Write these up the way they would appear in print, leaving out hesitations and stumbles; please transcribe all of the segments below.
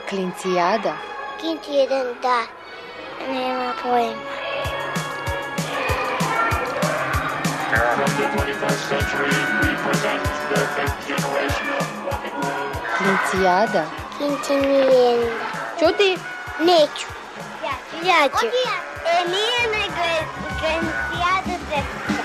Klincijada. Klinci jedan, da. Nema pojma. Klincijada. Klinci nije. Čuti? Neću. Ja ću. Nije nego je Klincijada prepisa.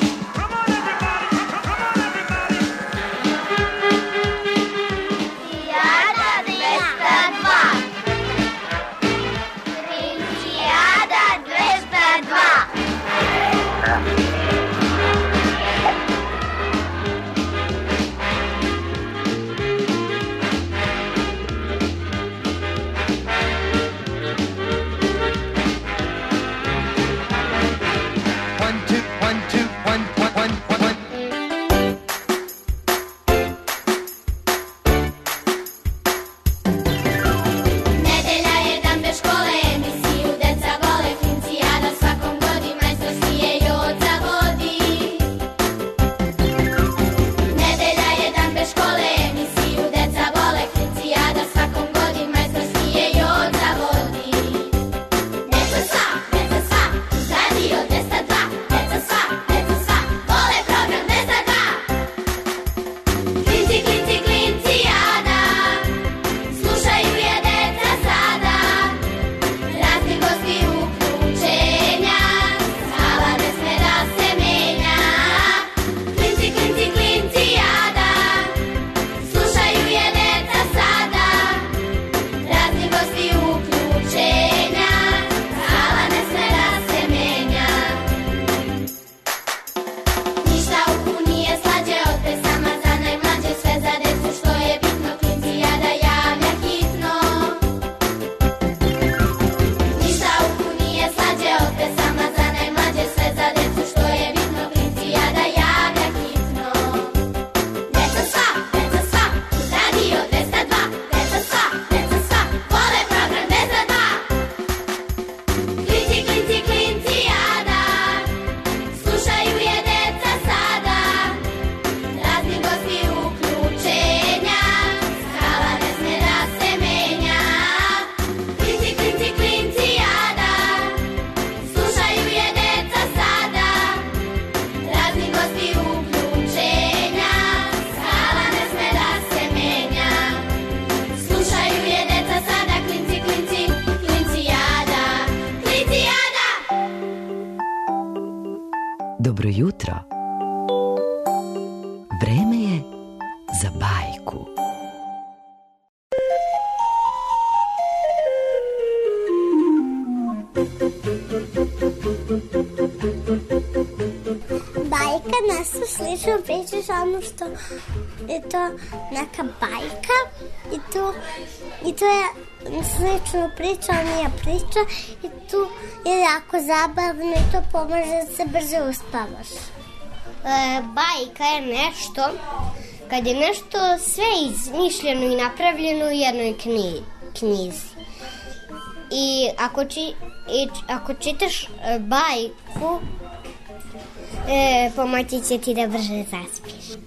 Dobro jutro. Vreme je za bajku. Bajka nešto slično priča, samo što je to neka bajka i to je slično priča, nije priča i tu je jako zabavno i to pomaže da se brže uspavaš. Bajka je nešto kad je nešto sve izmišljeno i napravljeno u jednoj knjizi. I ako čitaš bajku, pomoći će ti da brže zaspiš.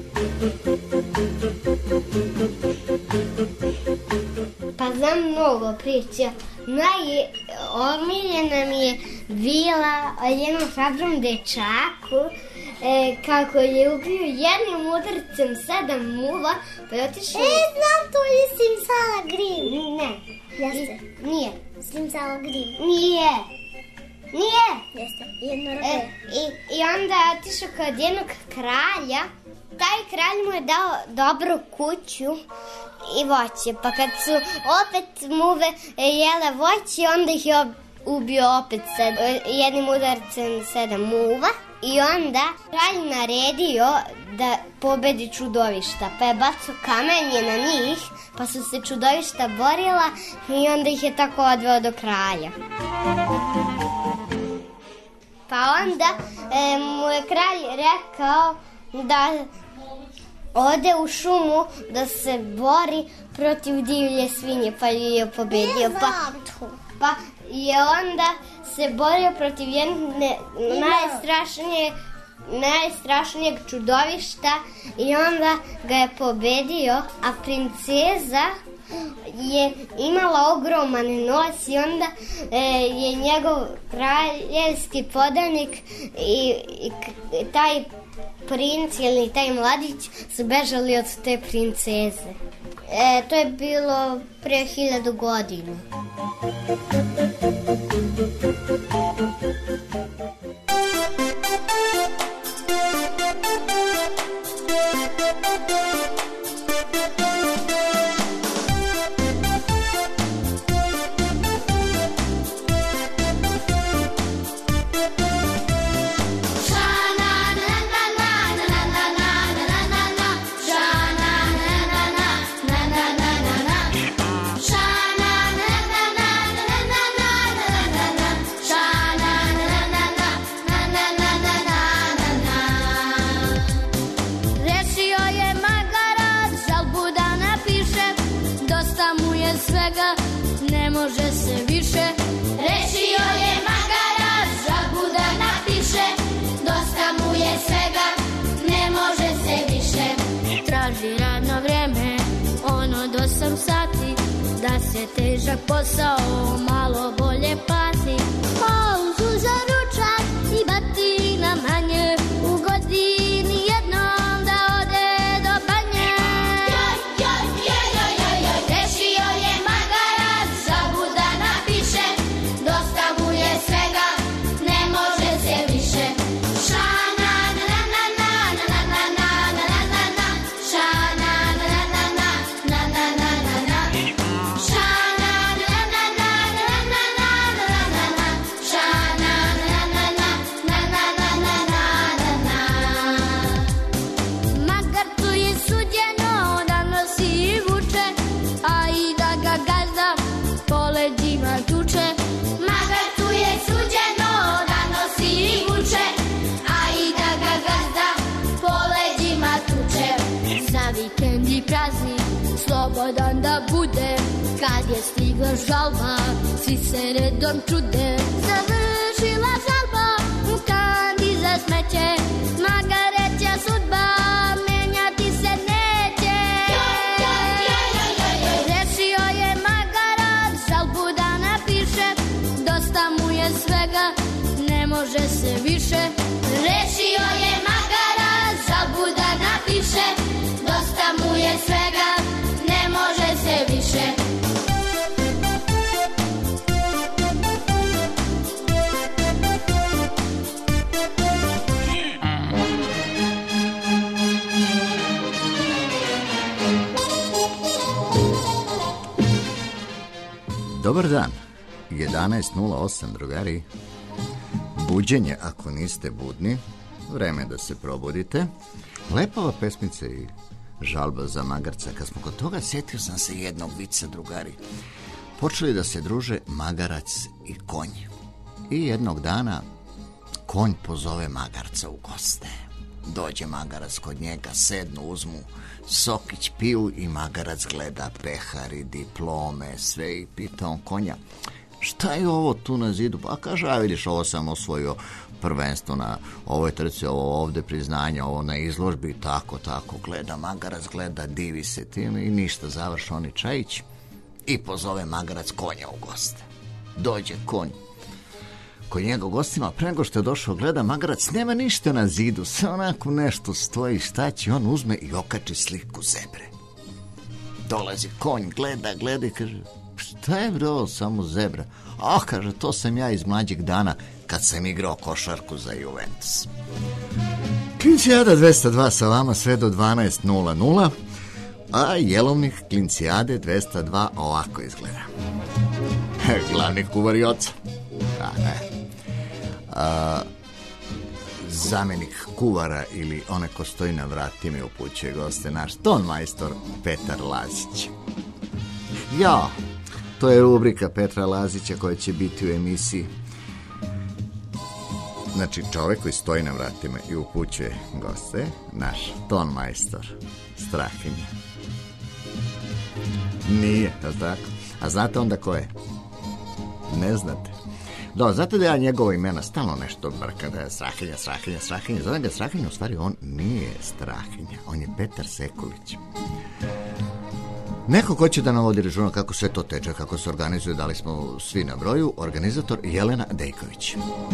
Pa znam mnogo priča. Najomiljena mi je bila o jednom hrabrom dečaku kako je ubio jednim udarcem 7 muva, pa je otišao... znam, to je Simsalagrim. Ne. Jeste? Nije. Simsalagrim. Nije. Jeste, jednoroge. I onda je otišao kod jednog kralja. Taj kralj mu je dao dobru kuću i voće. Pa kad su opet muve jele voće, onda ih je ubio opet jednim udarcem 7 muva. I onda kralj naredio da pobedi čudovišta. Pa je bacao kamenje na njih, pa su se čudovišta borila i onda ih je tako odveo do kralja. Pa onda mu je kralj rekao da ode u šumu da se bori protiv divlje svinje, pa je pobedio. Pa je onda se borio protiv jedne najstrašnijeg čudovišta i onda ga je pobedio, a princeza je imala ogroman nos i onda je njegov kraljevski podanik i taj princ ili taj mladić su bežali od te princeze. To je bilo pre 1000 godina. Ne može se više. Rešio je magarac, žalbu da napiše. Dosta mu je svega, ne može se više. Traži radno vreme, on od 8 sati, da se težak posao malo bolje plati. Pauzu za ručak i batina manje, u godini jednom da ode do banje. Rešio je magarac, žalbu da napiše. Dosta mu je svega, ne može se više. Šana na na na na na na na na na na. Šana na na na na na na na na. Šana na na na na na na na na na. Šana na na na na na na na na na. Magarcu je suđeno da nosi i vuče, a i da ga gazda po leđima tuče. Magarcu je suđeno da nosi i vuče, a i da ga gazda po leđima tuče. Za vikend i praznik slobodan da bude, kad je stigla žalba svi se redom čude. Završila žalba u kandi za smeće, magareća sudba menjati se neće. Rešio je magarac, žalbu da napiše. Dosta mu je svega, ne može se više. Rešio je magarac, žalbu da napiše. Dosta mu je svega, ne može se više. Dobar dan, 11:08 drugari. Buđenje ako niste budni, vreme da se probudite. Lepa ova pesmica i žalba za magarca. Kad smo kod toga, sjetio sam se jednog vica, drugari. Počeli da se druže magarac i konj. I jednog dana konj pozove magarca u goste. Dođe magarac kod njega, sednu, uzmu sokić, piju i magarac gleda pehari, diplome, sve i pita on konja: šta je ovo tu na zidu? Pa kaže: a vidiš, ovo sam osvojio prvenstvo na ovoj trci, ovo ovde priznanje, ovo na izložbi, tako. Gleda magarac, gleda, divi se tim i ništa, završi oni čajić i pozove magarac konja u goste. Dođe konj kod njega u gostima, pre nego što je došao, gleda magarac, nema ništa na zidu, sve onako nešto stoji, šta će, on uzme i okači sliku zebre. Dolazi konj, gleda i kaže: šta je bro, samo zebra? A, kaže, to sam ja iz mlađeg dana kad sam igrao košarku za Juventus. Klincijada 202 sa vama sve do 12:00, a jelovnik Klincijade 202 ovako izgleda. Glavni kuvar i oca. Zamjenik kuvara ili onaj ko stoji na vratima i upućuje goste, naš tonmajstor Petar Lazić. Ja, to je rubrika Petra Lazića koja će biti u emisiji. Znači, čovjek koji stoji na vratima i upućuje goste, naš tonmajstor Strahinja. Nije, je li tako? A znate onda ko je? Ne znate. Da, znate da ja njegova imena stalno nešto brka, da je Strahinja. Zovem ga Strahinja, u stvari on nije Strahinja, on je Petar Sekulić. Neko ko će da nam vodi računa kako sve to teče, kako se organizuje, da li smo svi na broju, organizator Jelena Dejković.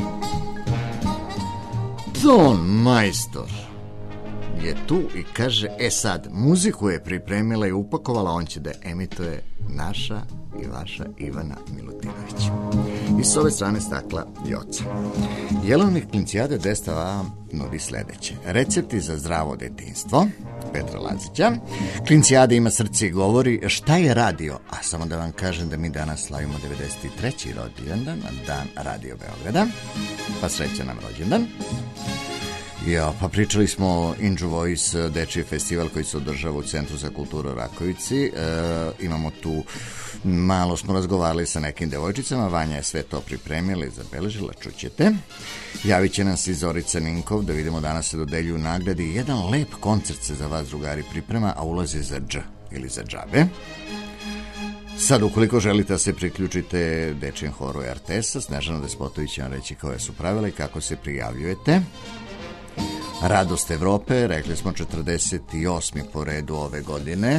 Ton majstor je tu i kaže, sad, muziku je pripremila i upakovala, on će da emituje naša i vaša Ivana Milutinović. I s ove strane stakla Joca. Jelovnik Klincijade 200A nudi sledeće. Recepti za zdravo detinjstvo, Petra Lazića. Klincijade ima srce i govori šta je radio, a samo da vam kažem da mi danas slavimo 93. rođendan, dan Radio Beograda, pa srećan nam rođendan. Ja, pa pričali smo o Inđu Voice, dečiji festival koji se održava u Centru za kulturu Rakovici. Imamo tu, malo smo razgovarali sa nekim devojčicama, Vanja je sve to pripremila i zabeležila, čućete. Javit će nam se Zorica Ninkov, da vidimo danas se dodeljuju nagradi. Jedan lep koncert se za vas, drugari, priprema, a ulazi za dž ili za džabe. Sad, ukoliko želite da se priključite dečijem horu RTS-a, Snežana Despotović će vam reći koje su pravila i kako se prijavljujete. Radost Evrope, rekli smo 48. po redu ove godine.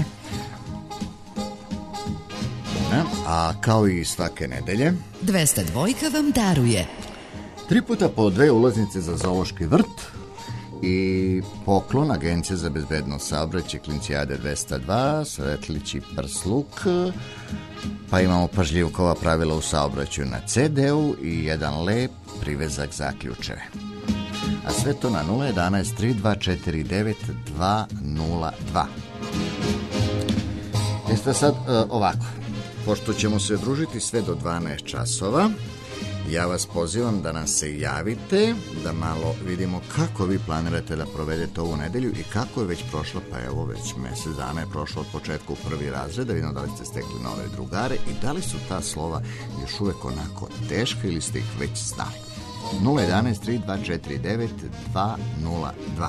A kao i svake nedelje 202 vam daruje 3 puta po 2 ulaznice za zoološki vrt i poklon Agencije za bezbedno saobraćaj Klincijade 202, svetlići prsluk, pa imamo pažljivkova pravila u saobraćaju na CD-u i jedan lep privezak za ključeve. A sve to na 011-3249-202. Jeste sad ovako, pošto ćemo se družiti sve do 12 časova, ja vas pozivam da nam se javite, da malo vidimo kako vi planirate da provedete ovu nedelju i kako je već prošla, pa evo već mesec dana je prošlo od početka u prvi razred, da vidimo da li ste stekli nove drugare i da li su ta slova još uvek onako teška ili ste ih već znali. 011-3249-202.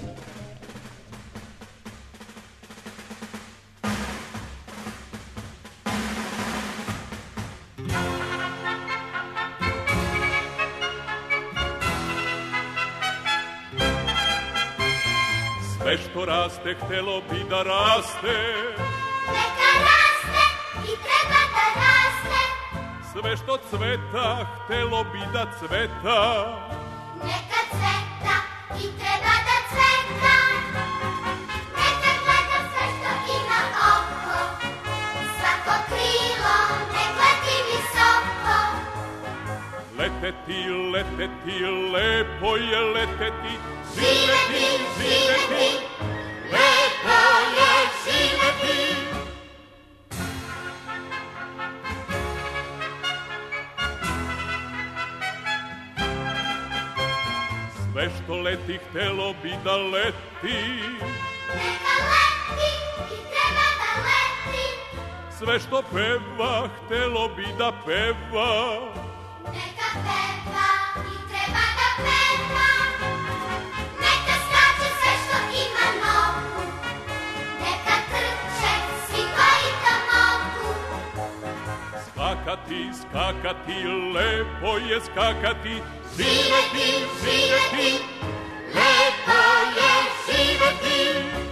Sve što raste, htelo bi da raste. Neka raste i treba da raste. Sve što cveta, htelo bi da cveta. Neka cveta i treba da cveta. Neka gleda sve što ima oko. Svako krilo nek leti visoko. Leteti, leteti, lepo je leteti. Živeti, živeti, lepo je živeti. Sve što leti, htelo bi da leti. neka leti i treba da leti. Sve što peva, htelo bi da peva. Neka peva i treba da peva. Neka skače sve što ima nogu. Neka trče svi koji to mogu. Skakati, skakati, lepo je skakati. Živeti, živeti, lepo je živeti.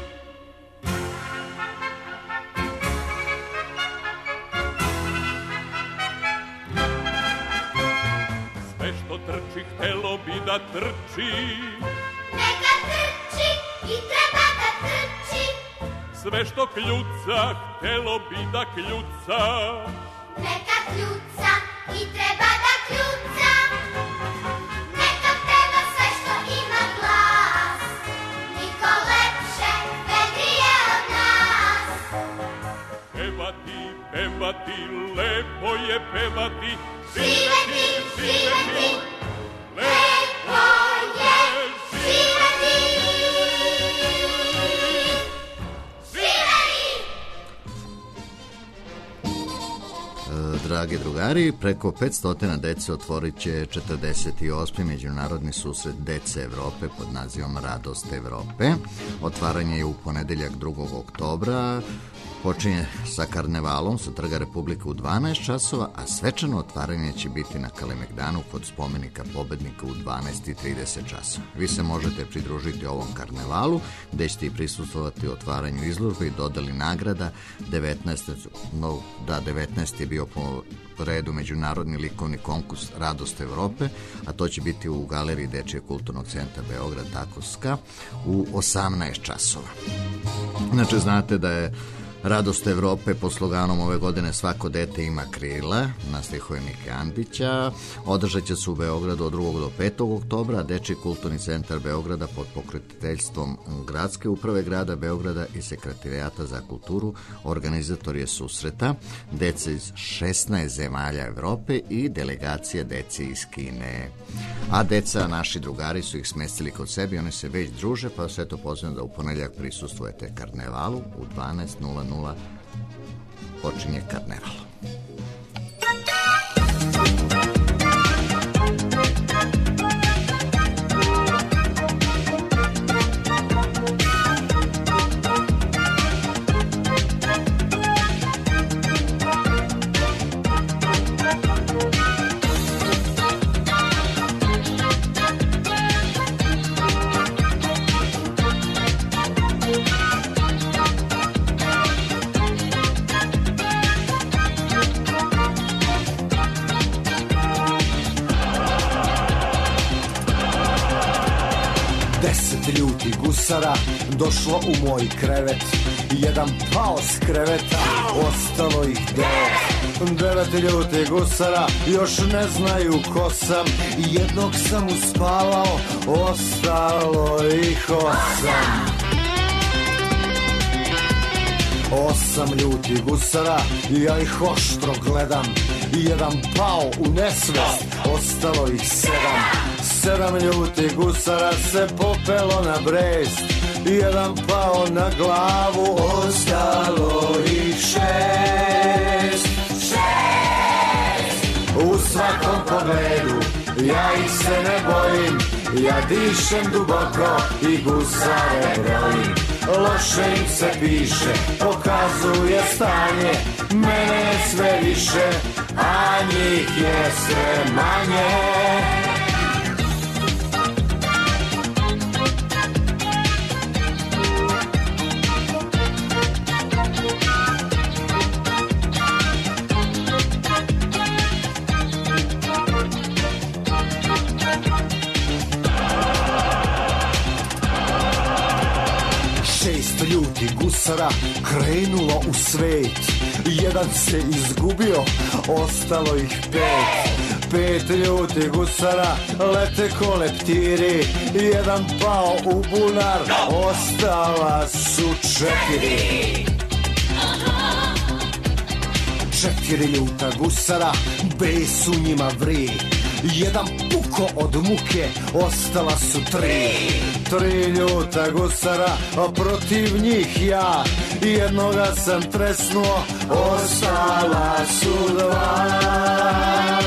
Sve što trči, htelo bi da trči. neka trči i treba da trči. Sve što kljuca, htelo bi da kljuca. Neka kljuca i treba da kljuca. Neka peva sve što ima glas. Niko lepše vedrije od nas. Pevati, pevati, lepo je pevati. Živeti, živeti, lepo je živeti. Živeti! Dragi drugari, preko 500 dece otvorit će 48. međunarodni susret dece Evrope pod nazivom Radost Evrope. Otvaranje je u ponedeljak 2. oktobra počinje sa karnevalom sa Trga Republike u 12 časova, a svečano otvaranje će biti na Kalemegdanu kod spomenika pobednika u 12:30 časova. Vi se možete pridružiti ovom karnevalu, gde ćete i prisustvovati otvaranju izložbe i dodali nagrada. 19. je bio po redu Međunarodni likovni konkurs Radost Evrope, a to će biti u galeriji Dečijeg kulturnog centra Beograd Takovska u 18 časova. Znači, znate da je Radost Evrope pod sloganom ove godine Svako dete ima krila, na stihove Mike Andića. Održat će se u Beogradu od 2. do 5. oktobra, a Dečiji kulturni centar Beograda pod pokroviteljstvom Gradske uprave grada Beograda i Sekretarijata za kulturu organizator je susreta dece iz 16 zemalja Evrope i delegacije dece iz Kine. A deca, naši drugari, su ih smestili kod sebe i oni se već druže, pa sve to pozivam da u ponedjeljak prisustvujete karnevalu u 12:00 počinje karneval. Gusara došlo u moj krevet, jedan pao s kreveta, ostalo ih 9. 9 ljutih gusara još ne znaju ko sam, jednog sam uspavao, ostalo ih 8. 8 ljutih gusara, ja ih oštro gledam, jedan pao u nesvest, ostalo ih 7. 7 ljutih gusara se popelo na Brest, jedan pao na glavu, ostalo ih 6. U svakom pogledu ja ih se ne bojim, ja dišem duboko i gusare brojim. Loše im se piše, pokazuje stanje, mene je sve više, a njih je sve manje. Gusara krenulo u svet, jedan se izgubio, ostalo ih 5. 5 ljutih gusara lete ko leptiri, jedan pao u bunar, ostala su 4. 4 ljuta gusara, bes u njima vri, jedan puko od muke, ostala su 3. 3 ljuta gusara, a protiv njih ja, jednoga sam tresnuo, ostala su 2.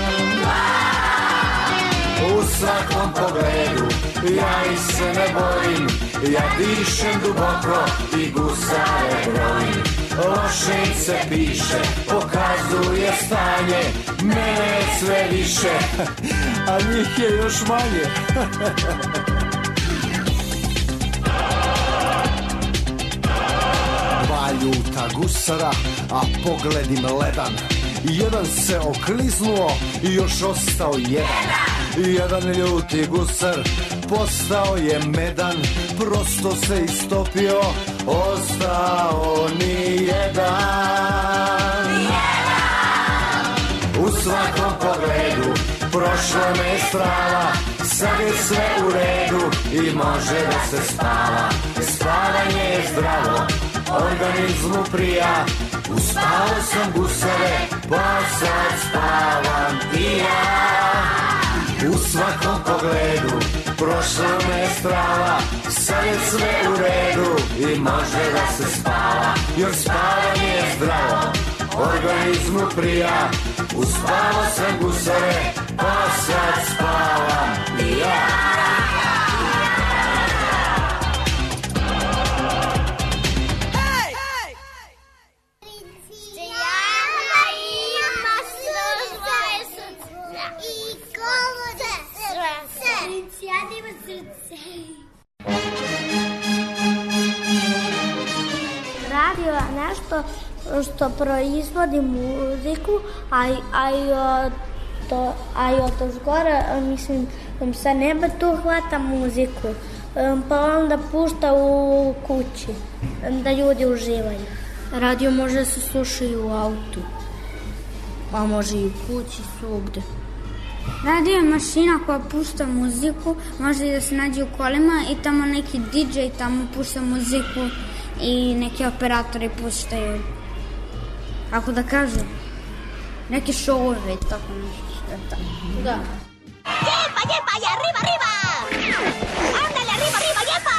U svakom pogledu ja ih se ne bojim, ja dišem duboko i gusare brojim. Loše im se piše, pokazuje stanje, mene je sve više, a njih je još manje. 2 ljuta gusara, a pogled im ledan, jedan se okliznuo i još ostao 1. 1 ljuti gusar postao je medan, prosto se istopio, ostao ni 1. U svakom pogledu prošla me strava, sad je sve u redu i može da se spava. Spavanje je zdravo, organizmu prija, uspao sam gusare, pa sad spavam i ja. U svakom pogledu prošla me strava, sad je sve u redu i može da se spava. Jer spavanje je zdravo, organizmu prija, uspao sam gusare, pa sad spavam i ja. peva nešto što proizvodi muziku, a i od zgora, mislim, sa neba tu hvata muziku, pa onda pušta u kući, da ljudi uživaju. Radio može da se sluša i u autu, pa može i u kući, svugde. Radio je mašina koja pušta muziku, može i da se nađe u kolima i tamo neki DJ tamo pušta muziku i neki operatori puštaju, kako da kažem, neke šovove, tako nešto što je tako. Da. Jepa, jepa, i arriba, arriba! Andale, arriba, arriba, jepa!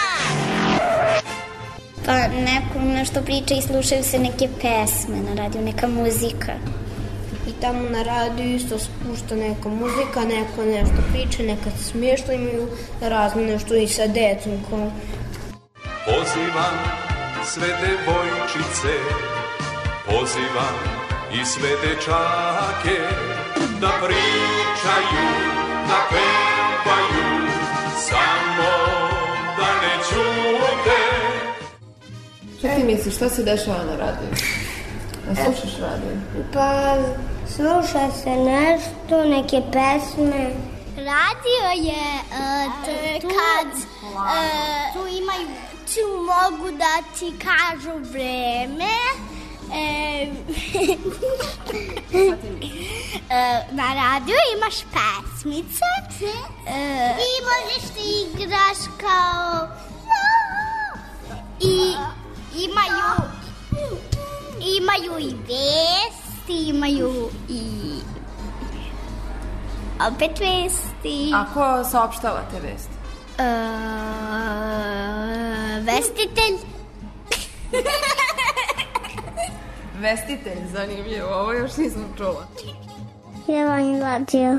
Pa neko nešto priča i slušaju se neke pesme na radiju, neka muzika. I tamo na radiju isto spušta neka muzika, neko nešto priča, nekad smiješno imaju razne nešto i sa decom. Pozivam sve devojčice, pozivam i sve dečake, da pričaju, da pevaju, samo da ne ćute. Šta ti misliš, šta se dešava na radiju? Ne slušaš radio? Pa sluša se nešto, neke pesme. Radio je kad tu mogu da ti kažu vreme. Na radio imaš pesmice i možeš ti igraš kao i imaju i vesti, imaju i opet vesti. A ko saopštava te vesti? Vestitelj. Vestitelj, zanimljivo, ovo još nisam čula. Ja vam radio.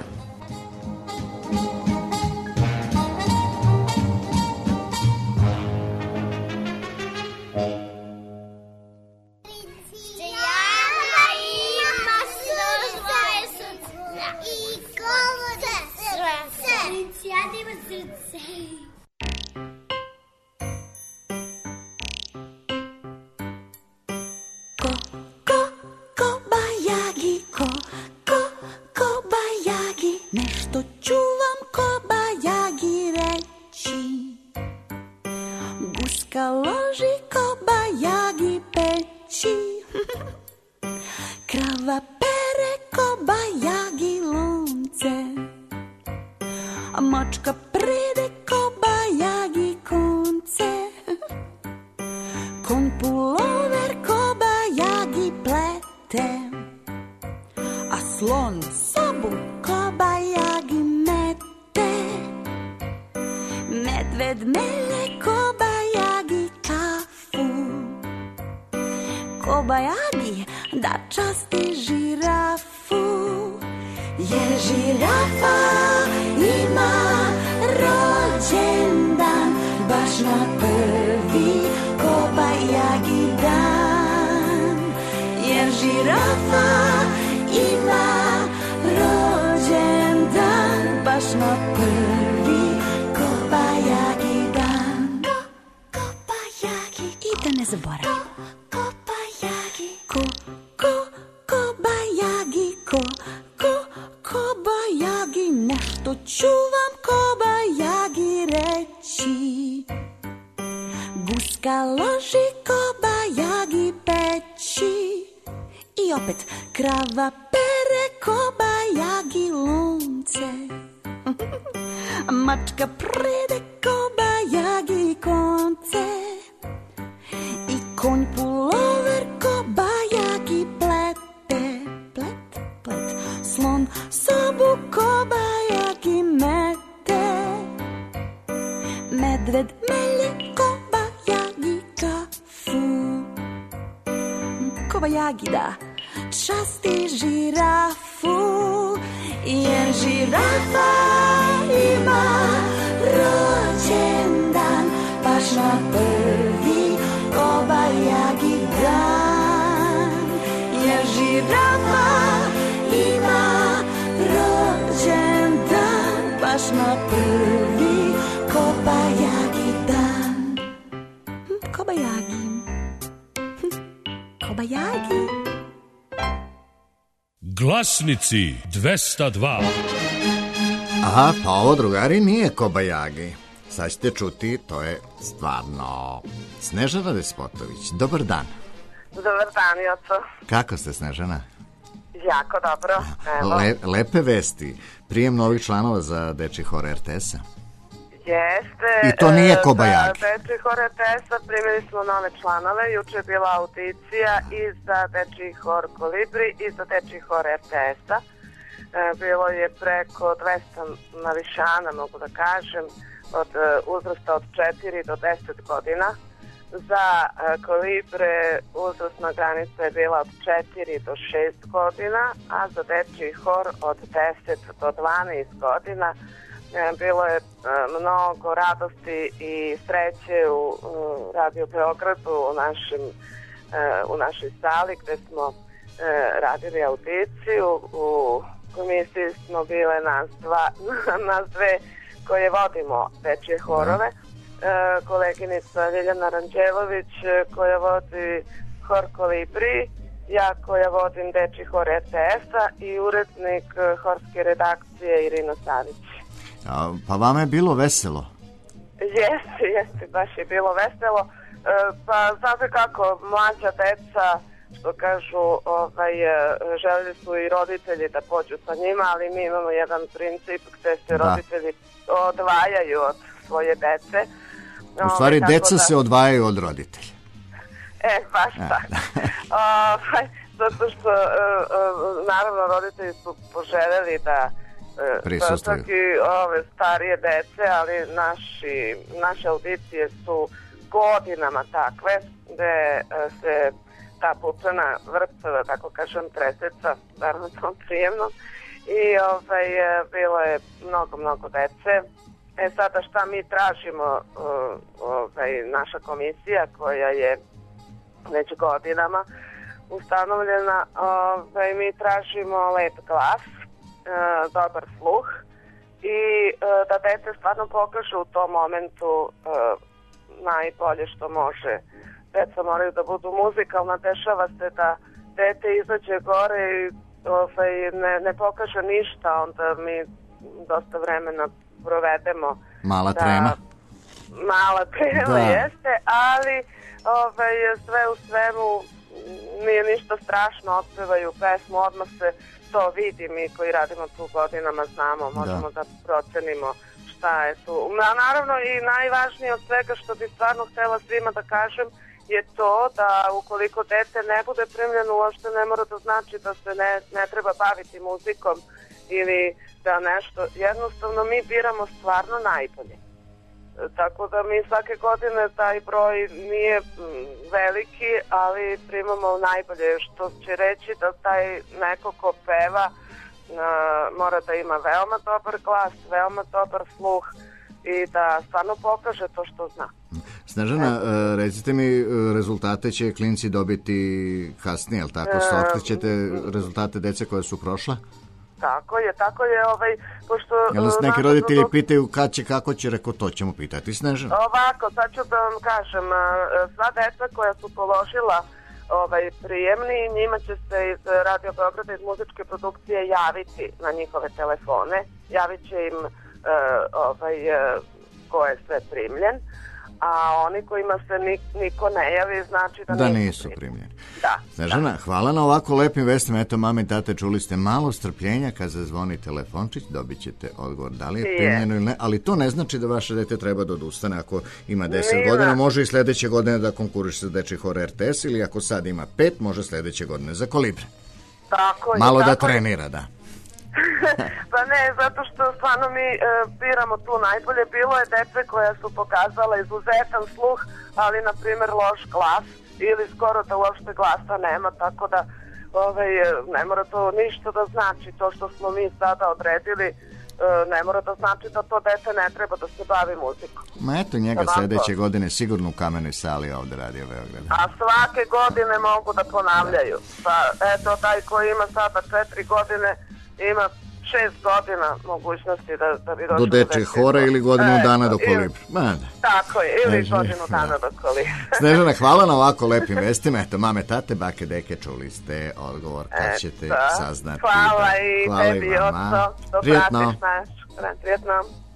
Kobajagi. Glasnici 202. Aha, pa ovo, drugari, nije Kobajagi. Sad ćete čuti, to je stvarno Snežana Despotović. Dobar dan. Dobar dan, Joco. Kako ste, Snežana? Jako dobro. Evo. Lepe vesti. Prijem novih članova za dečji hor RTS-a. Jeste. I to nije Kobajagi. Za dečji hor RTS-a primili smo nove članove. Juče je bila audicija i za dečji hor Kolibri i za dečji hor RTS-a. Bilo je preko 200 mališana, mogu da kažem, od uzrasta od 4 do 10 godina. Za Kolibre uzrasna granica je bila od 4 do 6 godina, a za dečji hor od 10 do 12 godina. Bilo je mnogo radosti i sreće u Radio Beogradu, u našoj sali gde smo radili audiciju. U komisiji smo bile nas dve koje vodimo dečje horove. Koleginica Ljiljana Ranđelović koja vodi hor Kolibri, ja koja vodim dečji hor RTS-a i urednik horske redakcije Irina Savić. Pa vama je bilo veselo? Jeste, baš je bilo veselo. Pa znate kako, mlađa deca, što kažu, želeli su i roditelji da pođu sa njima, ali mi imamo jedan princip gde se roditelji odvajaju od svoje dece. U stvari, deca se odvajaju od roditelja. Baš tako. Zato što, naravno, roditelji su poželjeli da prisustuju. I ove starije dece, ali naše audicije su godinama takve, gde se ta pupčana vrpca, da tako kažem, treseca, naravno tom prijemno. I bilo je mnogo dece. Sada šta mi tražimo, naša komisija koja je već godinama ustanovljena, mi tražimo lep glas, dobar sluh i da dete stvarno pokažu u tom momentu najbolje što može. Deca moraju da budu muzikalna, dešava se da dete izađe gore i ne pokaže ništa, onda mi dosta vremena provedemo. Mala trema. Mala trema jeste, ali sve u svemu nije ništa strašno, otpevaju pesmu, odmah se to vidi, mi koji radimo tu godinama znamo, možemo da procenimo šta je tu. Naravno i najvažnije od svega što bi stvarno htjela svima da kažem je to da ukoliko dete ne bude primljeno, uopšte ne mora da znači da se ne treba baviti muzikom ili da nešto, jednostavno mi biramo stvarno najbolje. Tako da mi svake godine taj broj nije veliki, ali primamo najbolje, što će reći da taj neko ko peva mora da ima veoma dobar glas, veoma dobar sluh i da stvarno pokaže to što zna. Snežana, recite mi, rezultate će klinci dobiti kasnije, jel tako? Otkrićete rezultate dece koje su prošla? Tako je, pošto... Jel nas neki roditelji pitaju kad će, kako će, reko, to ćemo pitati, Snežana? Ovako, sad ću da vam kažem, sva deca koja su položila prijemni, njima će se iz Radio Beograda, iz muzičke produkcije javiti na njihove telefone, javit će im ko je sve primljen, a oni kojima se niko ne javi, znači da nisu primljeni. Da. Snežana, hvala na ovako lepim vestima. Eto, mame i tate, čuli ste, malo strpljenja, kad zazvoni telefončić, dobit ćete odgovor da li je primljeno ili ne, ali to ne znači da vaše dete treba da odustane. Ako ima 10 godina, može i sledeće godine da konkuriše za dečji hor RTS, ili ako sad ima 5, može sledeće godine za Kolibre. Tako je. Malo da trenira, da. Pa ne, zato što stvarno mi biramo tu najbolje. Bilo je dece koja su pokazala izuzetan sluh, ali na primjer loš glas ili skoro da uopšte glasa nema, tako da ne mora to ništa da znači. To što smo mi sada odredili ne mora da znači da to dete ne treba da se bavi muzikom. Ma eto, njega sledeće godine sigurno u Kamenoj sali ovde Radio Beograda. A svake godine mogu da ponavljaju. Pa eto, taj koji ima sada 4 godine ima 6 godina mogućnosti da bi došlo do dečje hora ili godinu dana do kolibra. Tako je, ili godinu dana do kolibra. Snežana, hvala na ovako lepim vestima. Eto, mame, tate, bake, deke, čuli ste odgovor kad ćete saznati. Hvala i tebi, Oco, što Prijetno. pratiš naš. Prijetno.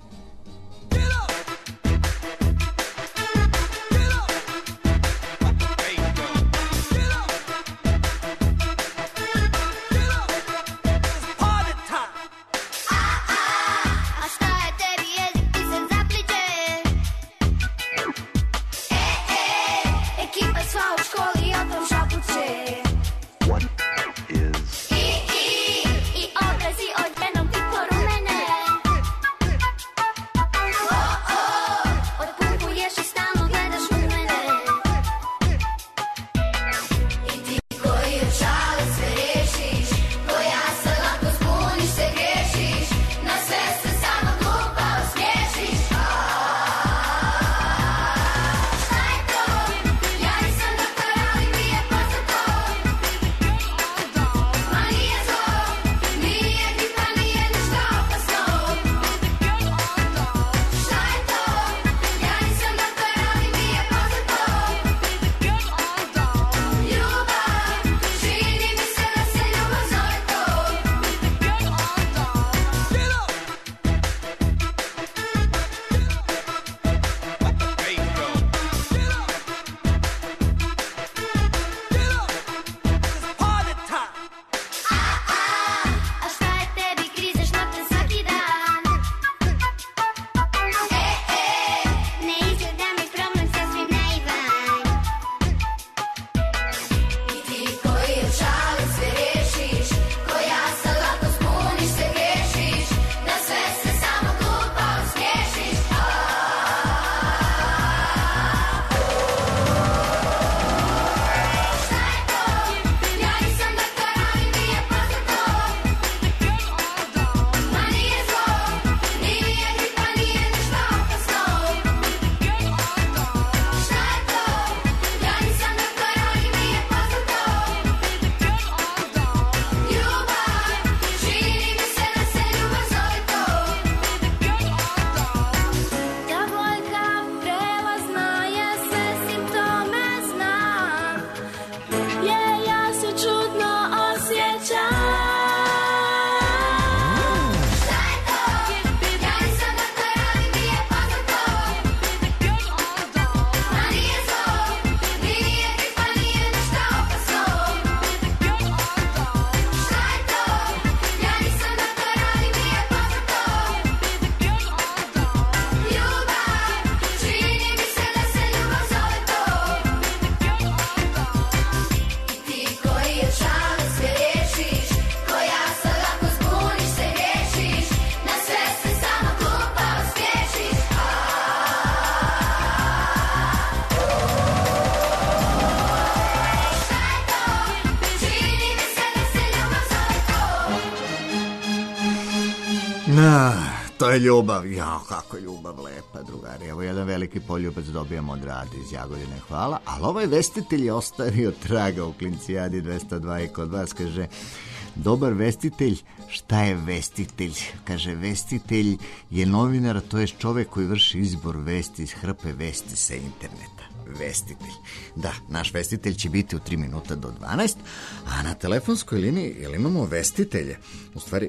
To je ljubav. Jao, kako je ljubav lepa, drugari. Evo jedan veliki poljubac dobijamo od Rade iz Jagodine, hvala. Ali ovaj vestitelj je ostavio traga u Klincijadi 202 i kod vas, kaže, dobar vestitelj, šta je vestitelj? Kaže, vestitelj je novinar, to je čovek koji vrši izbor vesti iz hrpe vesti sa interneta. Vestitelj. Da, naš vestitelj će biti u 3 minuta do 12, a na telefonskoj liniji, jel imamo vestitelje? U stvari,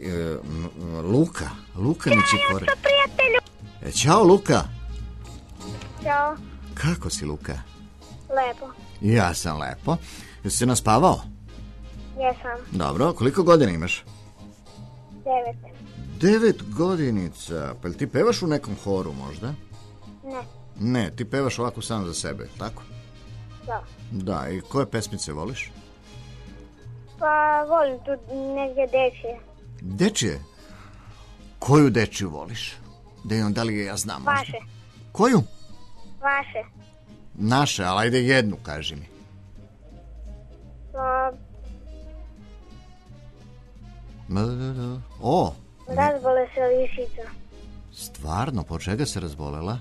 Luka mi će pored. Ćao, Luka. Ćao. Kako si, Luka? Lepo. Ja sam lepo. Jesi se naspavao? Jesam. Dobro, koliko godina imaš? 9. 9 godinica. Pa li ti pevaš u nekom horu možda? Ne. Ne, ti pevaš ovako sam za sebe, tako? Da. Da, i koje pesmice voliš? Pa volim tu negdje dečije. Dečije? Koju dečiju voliš? Da li je ja znam možda? Vaše. Koju? Vaše. Naše, ali ajde jednu, kaži mi. O! Razbole se lišica. Stvarno, po čega se razbolela?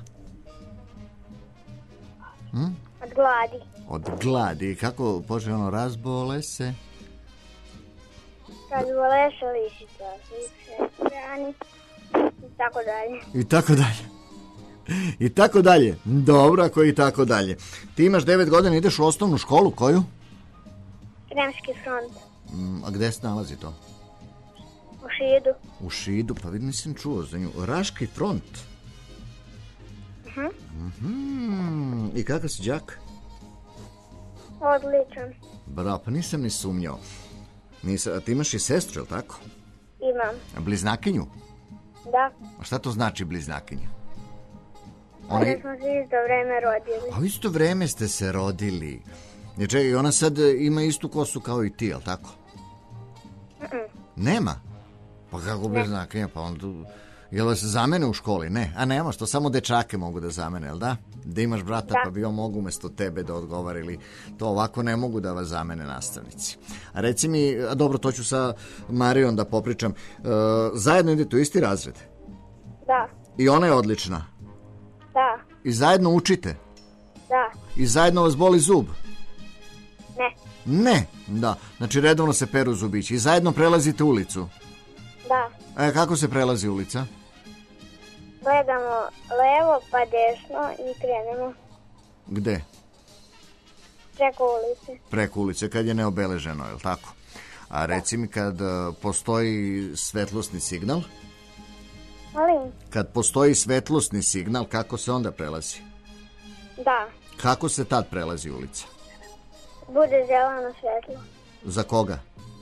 Od gladi. Od gladi. Kako počne ono, razbole se? Kad voleša lišica, strani i tako dalje. I tako dalje. I tako dalje. Dobro, ako i tako dalje. Ti imaš 9 godina, ideš u osnovnu školu, koju? Sremski front. A gde se nalazi to? U Šidu. U Šidu, pa vidim, nisam čuo za nju. Raški front. I kakav si đak? Odličan. Bravo, pa nisam ni sumnjao. A ti imaš i sestru, je li tako? Imam. A bliznakinju? Da. A šta to znači bliznakinja? Da smo se isto vreme rodili. A u isto vreme ste se rodili. Čekaj, ona sad ima istu kosu kao i ti, je li tako? Nema? Pa kako bliznakinja, pa onda... Jel da se zamene u školi? Ne. A nema, što samo dečake mogu da zamene, jel da? Da imaš brata, pa bi on mogu umesto tebe da odgovara ili to ovako ne mogu da vas zamene nastavnici. A reci mi, a dobro, to ću sa Marijom da popričam, zajedno idete u isti razred? Da. I ona je odlična? Da. I zajedno učite? Da. I zajedno vas boli zub? Ne. Ne? Da. Znači redovno se peru zubići. I zajedno prelazite ulicu? Da. Kako se prelazi ulica? Gledamo levo pa desno i krenemo. Gde? Preko ulice. Preko ulice, kad je neobeleženo, je li tako? A reci mi, kad postoji svetlosni signal? Molim? Kad postoji svetlosni signal, kako se onda prelazi? Da. Kako se tad prelazi ulica? Bude zeleno svetlo. Za koga?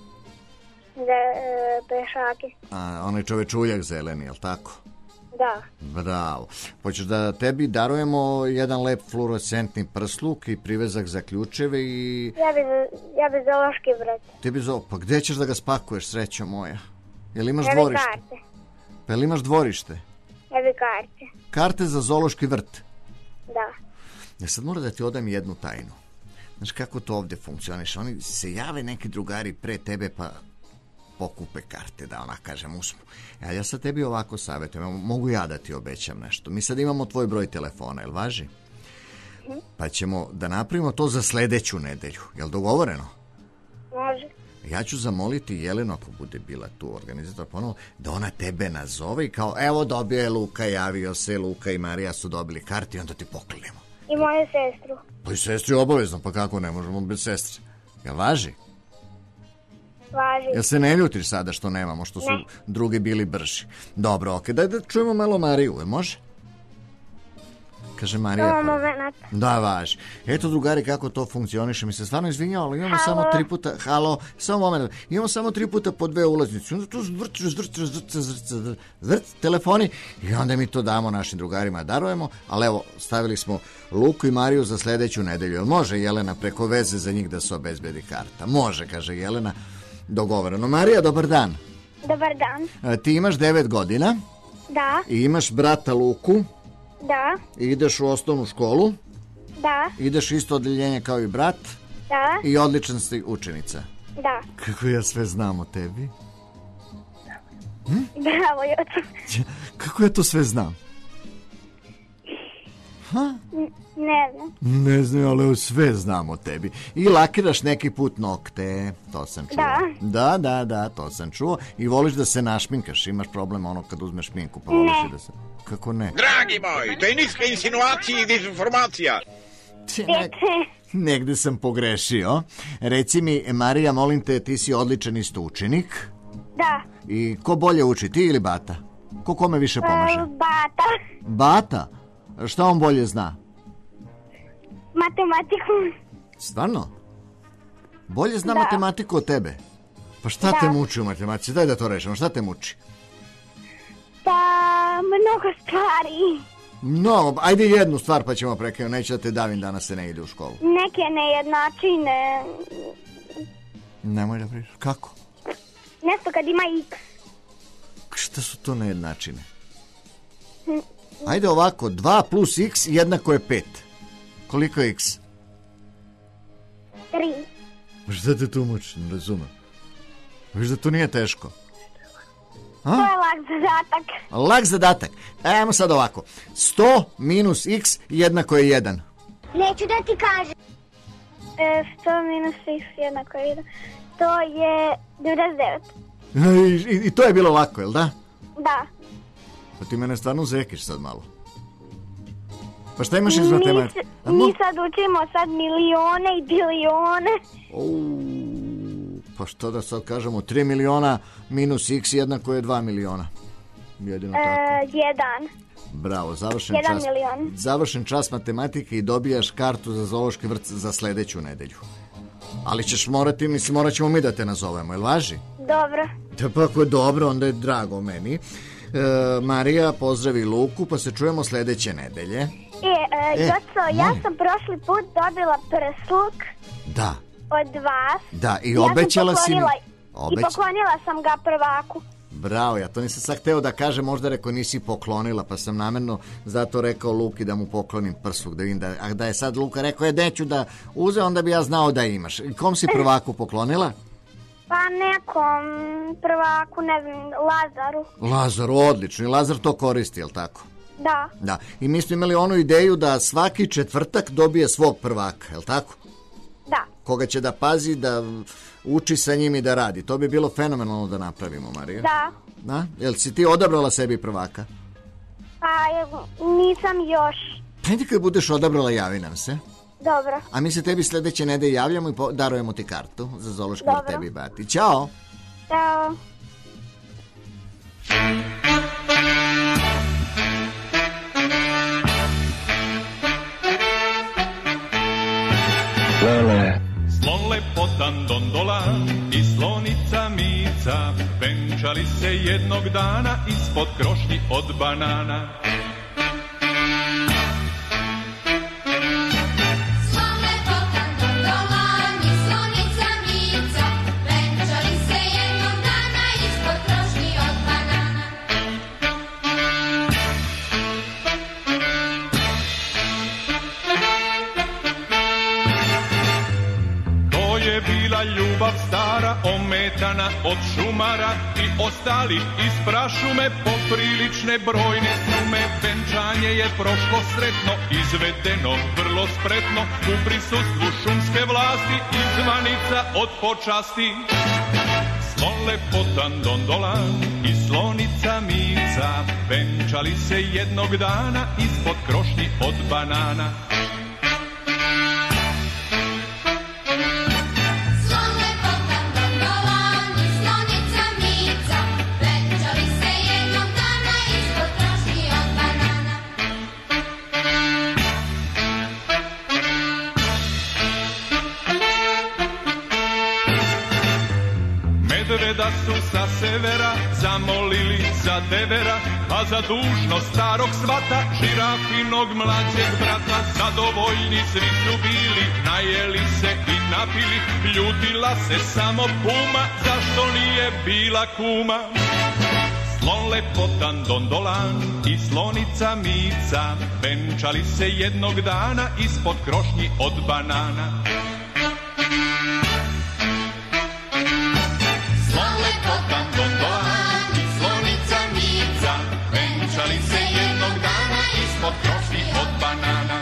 Za pešake. Onaj čovečuljak zeleni, je li tako? Da. Bravo. Hoćeš da tebi darujemo jedan lep fluorescentni prsluk i privezak za ključeve i... Ja bi zoološki vrt. Pa gde ćeš da ga spakuješ, srećo moja? Jel imaš dvorište? Karte. Pa jel imaš dvorište? Ja bi karte. Karte za zoološki vrt? Da. Ja sad moram da ti odam jednu tajnu. Znaš kako to ovde funkcioniš? Oni se jave neki drugari pre tebe pa pokupe karte, da ona kažem usmu. Ja sad tebi ovako savjetujem, mogu ja da ti obećam nešto. Mi sad imamo tvoj broj telefona, jel važi? Pa ćemo da napravimo to za sledeću nedelju. Jel dogovoreno? Može. Ja ću zamoliti Jelenu, ako bude bila tu organizator ponovo, da ona tebe nazove i kao, evo dobio je Luka, javio se, Luka i Marija su dobili karte i onda ti poklinemo. I moju sestru. Pa i sestri obavezno, pa kako ne možemo bez sestre? Jel važi? Važi. Jel se ne ljutiš sada što nemamo, što su drugi bili brži? Dobro, okej, daj da čujemo malo Mariju, može? Kaže Marija. Samo moment. Da, važi. Eto, drugari, kako to funkcioniše. Mi se stvarno izvinjao, ali imamo samo 3 puta... Halo, samo moment. Imamo samo 3 puta po 2 ulaznice. Onda tu zvrt telefoni i onda mi to damo našim drugarima, darujemo. Ali evo, stavili smo Luku i Mariju za sledeću nedelju. Jel može, Jelena, preko veze za njih da se obezbedi karta? Može, kaže Jelena. Dogovoreno. Marija, dobar dan. Dobar dan. Ti imaš 9 godina. Da. I imaš brata Luku. Da. I ideš u osnovnu školu. Da. Ideš isto odeljenje kao i brat. Da. I odličan si učenica. Da. Kako ja sve znam o tebi? Bravo, Joca. Kako ja to sve znam? Ne znam. Ne znam, ali sve znam o tebi. I lakiraš neki put nokte, to sam čuo. Da, to sam čuo. I voliš da se našminkaš, imaš problem ono kad uzmeš šminku, pa voliš i da se... Kako ne? Dragi moj, to je niska insinuacija i dezinformacija. Negde sam pogrešio. Reci mi, Marija, molim te, ti si odličan isto učenik. Da. I ko bolje uči, ti ili Bata? Ko kome više pomaže? Bata. Bata? Šta on bolje zna? Matematiku. Stvarno? Bolje zna matematiku od tebe? Pa šta te muči u matematici? Daj da to rešimo, šta te muči? Pa, mnogo stvari. No, ajde jednu stvar pa ćemo prekinuti, neće da te davim, danas se ne ide u školu. Neke nejednačine. Nemoj da pričaš, kako? Nešto kad ima x. Šta su to nejednačine? Ajde ovako, 2 plus x jednako je 5. Koliko je x? 3. Šta te tu muči, ne razumem. Viš da to nije teško. To je lak zadatak. Lak zadatak. Ajmo sad ovako. 100 minus x jednako je 1. Neću da ti kažem. 100 minus x jednako je 1. To je 99. I to je bilo lako, jel da? Da. Pa ti mene stvarno zekiš sad malo. Pa šta imaš iz matematike? Mi sad učimo sad milione i bilione. Pa što da sad kažemo, 3 miliona minus x jednako je 2 miliona. Jedino tako. 1. Bravo, završen čas matematike i dobijaš kartu za zoološki vrt za sledeću nedelju. Ali ćeš morati, morat ćemo mi da te nazovemo, jel važi? Dobro. Da pa ako je dobro, onda je drago meni. Marija, pozdravi Luku, pa se čujemo sledeće nedelje. Joco, ja sam prošli put dobila prsluk. Da. Od vas. Da, i obećala si mi. I poklonila sam ga prvaku. Bravo, ja to nisam sad hteo da kažem, možda rekao nisi poklonila, pa sam namerno zato rekao Luki da mu poklonim prsluk, da vidim da je sad Luka rekao, neću da uze, onda bi ja znao da imaš. I kom si prvaku poklonila? Pa nekom prvaku, ne znam, Lazaru. Lazaru, odlično, i Lazar to koristi, jel tako? Da. Da, i mi smo imali onu ideju da svaki četvrtak dobije svog prvaka, jel tako? Da. Koga će da pazi, da uči sa njim i da radi. To bi bilo fenomenalno da napravimo, Marija. Da. Jel si ti odabrala sebi prvaka? Pa nisam još. Ajde kad budeš odabrala, javi nam se. Dobro. A mi se tebi sledeće nedelje javljamo i darujemo ti kartu za zoološki vrt tebi i bati. Ćao. Ćao. Slon lepotan Dondola i slonica Mica venčali se jednog dana ispod krošnji od banana. Slon lepotan Dondola i slonica Mica venčali se jednog dana ispod krošnji od banana. Je bila ljubav stara, ometana od šumara i ostali iz prašume poprilične brojne sume. Venčanje je prošlo sretno, izvedeno vrlo spretno u prisustvu šumske vlasti i zvanica od počasti. Slon lepotan Dondola i slonica Mica venčali se jednog dana ispod krošnji od banana. Da su sa severa zamolili za devera, a za dužnost starog svata žirafinog mlađeg brata. Zadovoljni svi su bili, najeli se i napili, ljutila se samo puma, zašto nije bila kuma. Slon lepotan Dondolan i slonica Mica venčali se jednog dana ispod krošnji od banana. Venčali se jednog dana ispod krošnji od banana.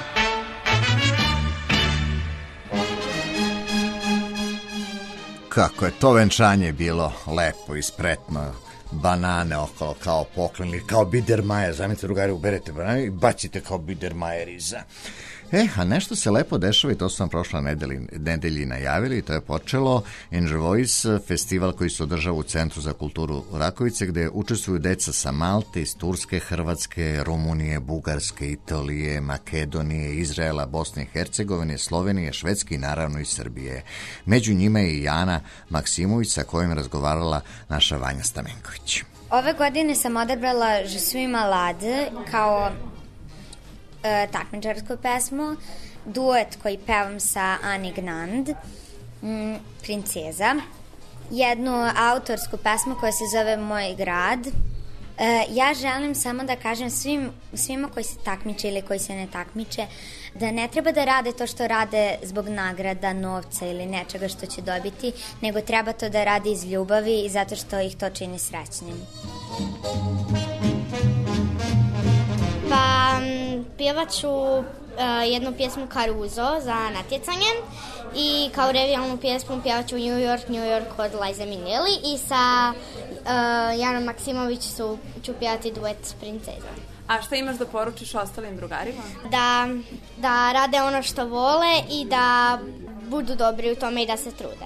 Kako je to venčanje bilo lepo i spretno. Banane okolo kao poklon ili kao Biedermajer. Zamislite, drugari, uberete banane i bacite kao Biedermajer iza. A nešto se lepo dešava i to su vam prošle nedelji najavili i to je počelo Enjoy Voice, festival koji se održava u Centru za kulturu Rakovice, gde učestvuju deca sa Malte, iz Turske, Hrvatske, Rumunije, Bugarske, Italije, Makedonije, Izraela, Bosne i Hercegovine, Slovenije, Švedske i naravno i Srbije. Među njima je i Jana Maksimović sa kojom je razgovarala naša Vanja Stamenković. Ove godine sam odabrala Je suis malade kao takmičarsku pesmu, duet koji pevam sa Ani Gnand, Princeza, jednu autorsku pesmu koja se zove Moj grad. Ja želim samo da kažem svima koji se takmiče ili koji se ne takmiče da ne treba da rade to što rade zbog nagrada, novca ili nečega što će dobiti, nego treba to da radi iz ljubavi i zato što ih to čini srećnim. Pa pjevat ću jednu pjesmu Caruso za natjecanje i kao revijalnu pjesmu pjevat ću New York od Liza Minnelli i sa Janom Maksimović ću pjevati duet Princeza. A šta imaš da poručiš ostalim drugarima? Da rade ono što vole i da budu dobri u tome i da se trude.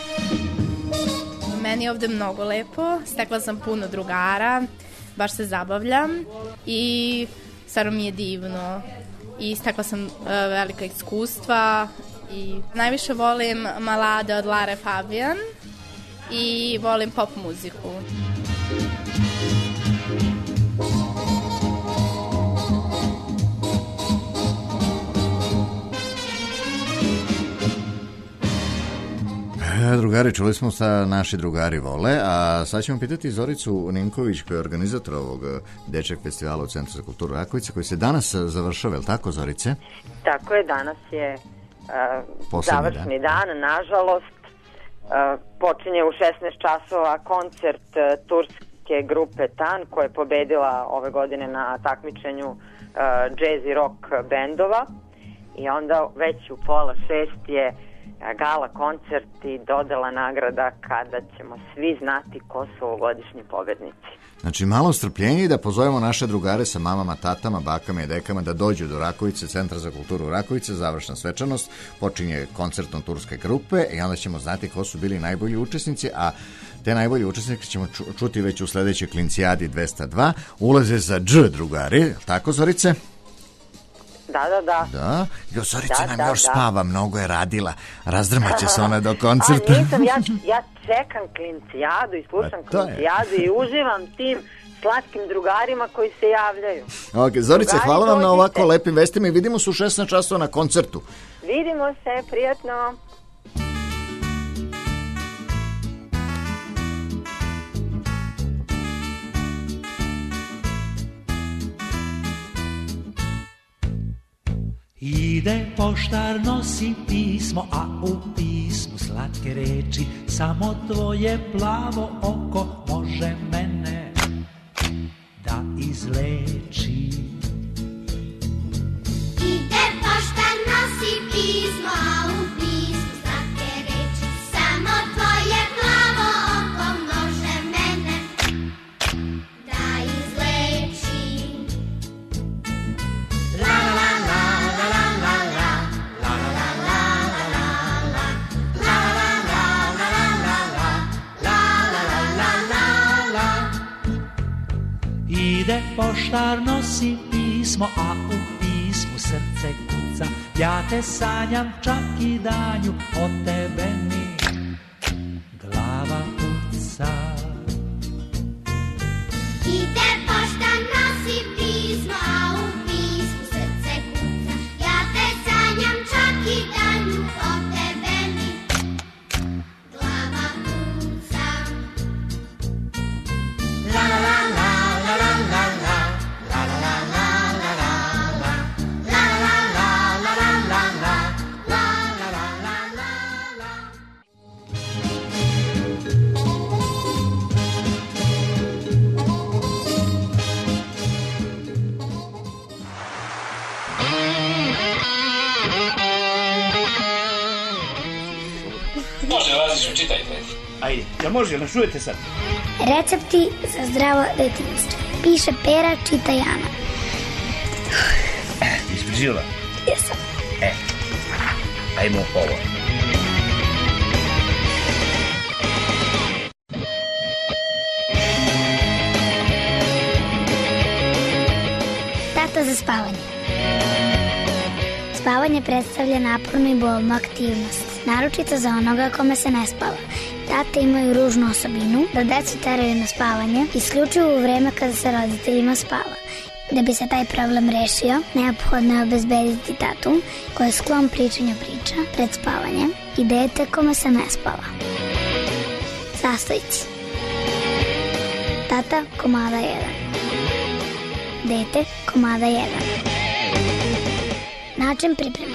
Meni je ovde mnogo lepo, stekla sam puno drugara, baš se zabavljam i stvarno mi je divno i stekla sam velika iskustva i najviše volim Malade od Lara Fabian i volim pop muziku. Drugari, čuli smo sa naši drugari vole, a sad ćemo pitati Zoricu Ninković koja je organizator ovog dečjeg festivala u Centru za kulturu Rakovica koji se danas završava, je li tako, Zorice? Tako je, danas je završni dan, nažalost. Počinje u 16 časova koncert turske grupe TAN koja je pobedila ove godine na takmičenju jazz i rock bendova i onda već u 5:30 je gala koncert i dodela nagrada kada ćemo svi znati ko su ovogodišnji pobednici. Znači malo strpljenje i da pozovemo naše drugare sa mamama, tatama, bakama i dekama da dođu do Rakovice, Centra za kulturu Rakovice, završna svečanost, počinje koncertom turske grupe i onda ćemo znati ko su bili najbolji učesnici, a te najbolji učesnike ćemo čuti već u sledećoj Klincijadi 202. Ulaze za dž, drugari, tako Zorice? Da. Zorica nam još spava, mnogo je radila. Razdrmaće se ona do koncerta. Nisam, ja čekam Klincijadu i slušam Klincijadu i uživam tim slatkim drugarima koji se javljaju. Ok, Zorice, hvala vam na ovako lepim vestima i vidimo se u 16 časova na koncertu. Vidimo se, prijatno. Ide poštar, nosi pismo, a u pismu slatke reči, samo tvoje plavo oko može mene da izleči. Ide poštar, nosi pismo, a u pismu slatke reči, samo tvoje plavo oko može mene da izleči. La la la. Ide poštar, nosi pismo, a u pismu srce kuca. Ja te sanjam čak i danju, od tebe mi glava puca. Ide poštar, nosi pismo, a u pismu srce kuca. Ja te sanjam čak i danju, od tebe mi glava puca. La la la la. Može, Laziću, čitajte. Ajde, jel može, jel nas čujete sad? Recepti za zdravo detinjstvo. Piše Pera, čita Jana. Ispričila? Jesam. Ajmo ovo. Tata za spavanje. Spavanje predstavlja napornu i bolnu aktivnost, naročito za onoga kome se ne spava. Tate imaju ružnu osobinu da decu teraju na spavanje isključivo u vreme kada se roditeljima spava. Da bi se taj problem rešio, neophodno je obezbediti tatu koji je sklon pričanju priča pred spavanje i dete kome se ne spava. Sastojci. Tata komada 1. Dete komada 1. Način pripreme.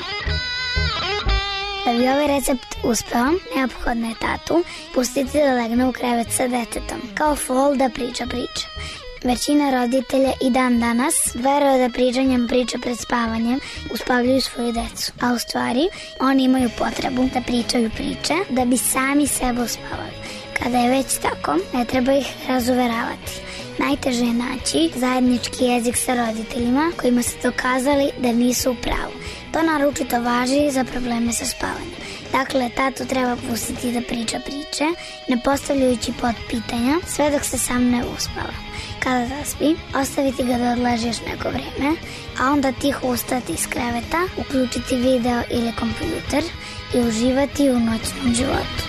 Da bi ovaj recept uspeo, neophodno je tatu pustiti da legne u krevet sa detetom, kao fol da priča. Većina roditelja i dan danas veruje da pričanjem priča pred spavanjem uspavljuju svoju decu. A u stvari, oni imaju potrebu da pričaju priče da bi sami sebe uspavali. Kada je već tako, ne treba ih razuveravati. Najteže je naći zajednički jezik sa roditeljima kojima ste dokazali da nisu u pravu. To naročito važi za probleme sa spavanjem. Dakle, tatu treba pustiti da priča priče, ne postavljajući pod pitanja, sve dok se sam ne uspava. Kada zaspi, ostaviti ga da odleži još neko vreme, a onda tiho ustati iz kreveta, uključiti video ili kompjuter i uživati u noćnom životu.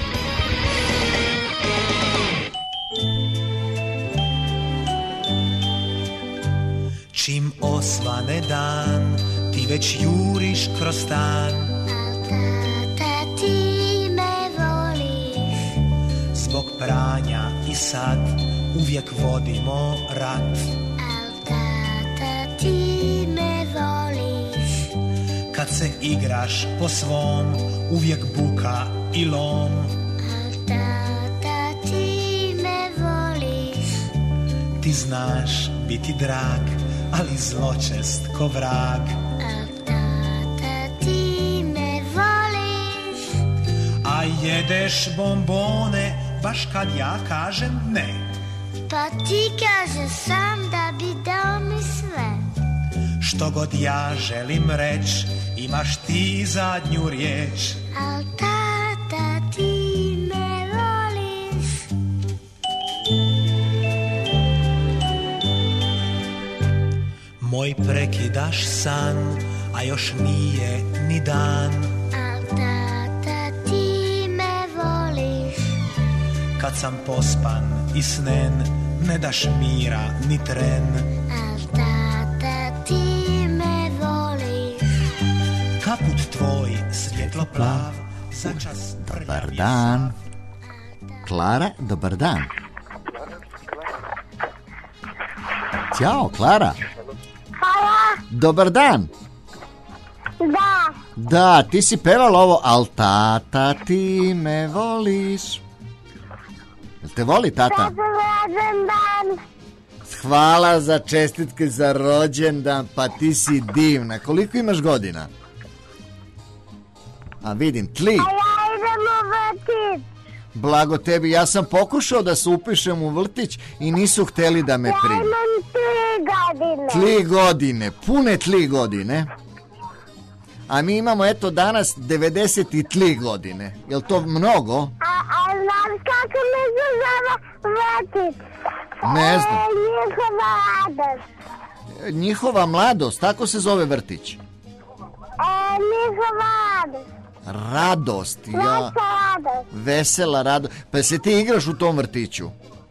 Čim osvane dan, ti već juriš kroz stan. Al tata, ti me voliš. Zbog pranja i sad uvijek vodimo rat. Al tata, ti me voliš. Kad se igraš po svom, uvijek buka i lom. Al tata, ti me voliš. Ti znaš biti drag, ali zločest ko vrag. Al tata, ti me voliš. A jedeš bombone baš kad ja kažem ne. Pa ti kaže sam da bi dao mi sve. Što god ja želim reć, imaš ti zadnju riječ. Al tata, ti me voliš. Moj prekidaš san, a još nije ni dan. Al tata, ti me voliš. Kad sam pospan i snen, ne daš mira ni tren. Al tata, ti me voliš. Kaput tvoj svjetlo plav, začas Dobar dan. Klara, dobar dan. Ćao, Klara. Hvala. Dobar dan. Da. Da, ti si pevala ovo, al tata, ti me voliš. Jel te voli tata? Rođendan. Hvala za čestitke za rođendan, pa ti si divna. Koliko imaš godina? A vidim, 3. A ja idem u vrtić. Blago tebi, ja sam pokušao da se upišem u vrtić i nisu hteli da me prime. Ja imam 3 godine. 3 godine, pune 3 godine. A mi imamo eto danas 93 godine. Jel to mnogo? A znaš kako mi se zove vrtić? Ne znam. Njihova radost. Njihova mladost, tako se zove vrtić. Njihova radost. Radost, ja. Vesela radost. Pa se ti igraš u tom vrtiću?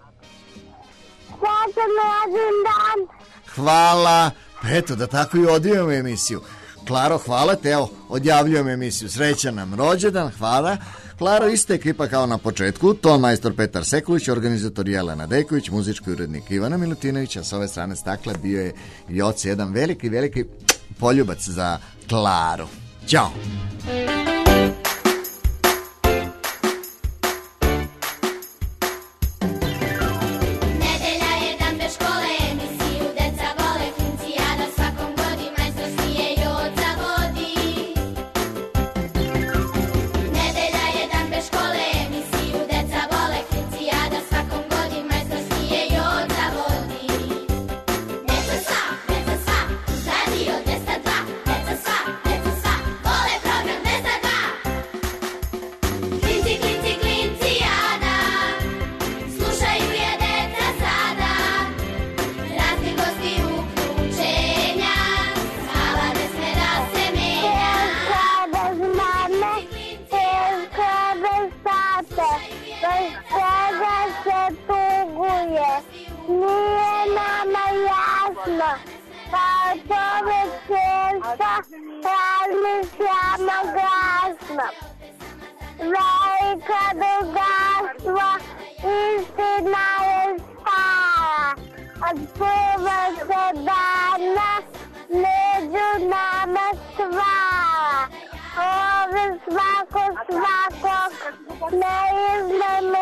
Srećan rođendan. Hvala. Eto, da tako i odjavimo emisiju. Klaro, hvala te, evo, odjavljujem emisiju. Srećan nam rođendan, hvala. Klaro, ista ekipa kao na početku, ton majstor Petar Sekulić, organizator Jelena Dejković, muzički urednik Ivana Milutinović, a s ove strane stakla bio je Joc, jedan veliki poljubac za Klaru. Ćao! Razmišljamo glasno. Velika bogatstvo, istina je stara. Od prvog se dana među nama stvara. Ove svakog naivno